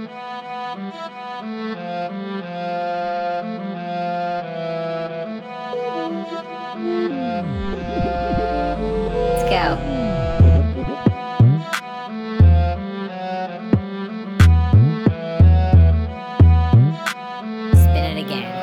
Let's go. Spin it again.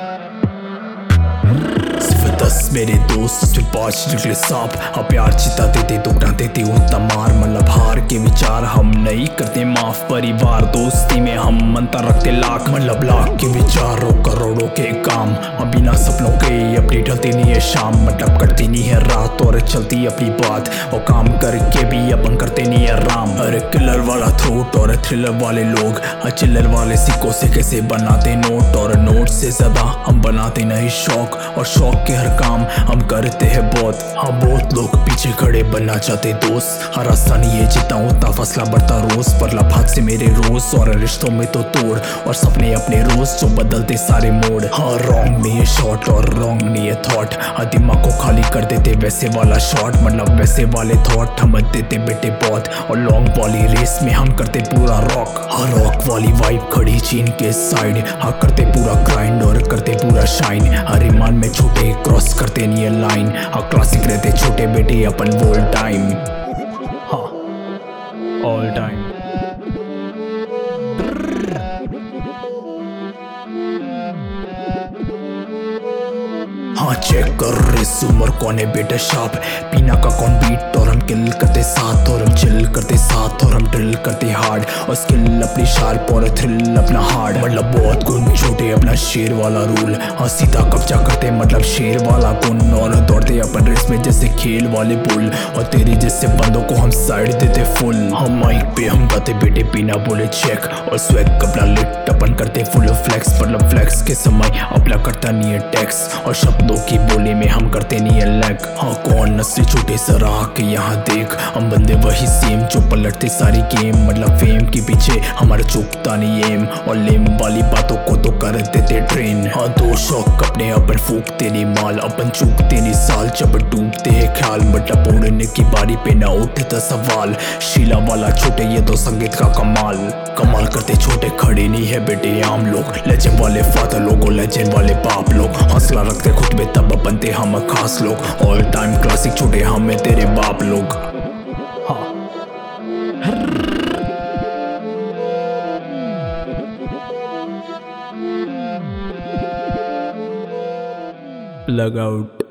सिर्फ 10 मेरे दोस्त उसमें 5 निकले सांप। हाँ प्यार चिता देते दुखना देते उतना मार, मतलब हार के विचार हम नहीं करते माफ। परिवार दोस्ती में हम मनता रखते लाख, मतलब लाख के विचारों करोड़ों के काम। हम बिना सपनों के अपनी ढलती नहीं है शाम, मतलब करती नहीं है रात और चलती अपनी बात। और काम करके भी अपन करते नहीं है राम। अरे किलर वाला थ्रोट और थ्रिलर वाले लोग, चिल्लर वाले सिक्कों से कैसे बनाते नोट, और नोट से ज्यादा हम बनाते नहीं शौक। और शौक के हर काम हम करते हैं बहुत। हाँ बहुत लोग पीछे खड़े बनना चाहते दोस्त। हर रास्ता नहीं है जितना उतना फसला बढ़ता रोज, पर लफात से मेरे रोज और रिश्तों में तो तोड़। और सपने अपने रोज जो बदलते सारे मोड़। हाँ रॉन्ग नहीं है शॉट और रॉन्ग नहीं है थॉट। हाँ दिमाग को खाली कर देते वैसे वाला शॉट, मतलब वैसे वाले थॉट हम देते बेटे बहुत। और लॉन्ग वाली रेस में हम करते पूरा रॉक। हाँ रॉक वाली वाइब खड़ी चीन के साइड। हाँ करते पूरा ग्राइंड और करते पूरा शाइन। हर ईमान में छोटे क्रॉस करते नहीं है लाइन। हाँ क्लासिक रहते छोटे बेटे अपन वोल टाइम। हाँ ऑल टाइम। हाँ चेक कर रेस उमर कौन है बेटा शार्प। पीना का कौन बीट और हम किल करते साथ, और हम चिल करते साथ, और हम ड्रिल करते हार्ड। और स्किल अपनी शार्प और थ्रिल अपना हार्ड, मतलब बहुत गुण छोटे अपना शेर वाला रूल। हाँ सीधा कब्जा करते मतलब शेर वाला गुण। और दौड़ते अपन रेस में जैसे खेल वाले बुल। और तेरे जैसे बंदों को हम साइड देते फुल। हम माइक पे हम गाते बेटे बिना बोले चेक। और स्वैग अपना लिट अपन करते फुल फ्लेक्स, मतलब फ्लेक्स के समय अपना करता नहीं है टैक्स। और शब्दों की बोली में हम करते नहीं है लैग। हाँ कौन नस्ल छोटे सराह के यहाँ देख, हम बंदे वही सेम जो पलटते सारी गेम। मतलब फेम के पीछे हमारा चुकता नहीं एम। और लेम वाली बातों को तो कर देते ट्रेन। हाँ दो शौक अपने अपन फूकते नहीं माल, अपन चूकते नहीं साल जब डूबते हैं ख्याल। मतलब उड़ने की बारी पे ना उठता सवाल। शीला वाला छोटे ये तो संगीत का कमाल। कमाल करते छोटे खड़े नहीं है बेटे आम लोग। लेजेंड वाले फादर लोग और लेजेंड वाले बाप लोग। हौसला रखते खुद में तब बनते हम खास लोग। ऑल टाइम क्लासिक छोटे हमें तेरे बाप लोग। हाँ लग आउट।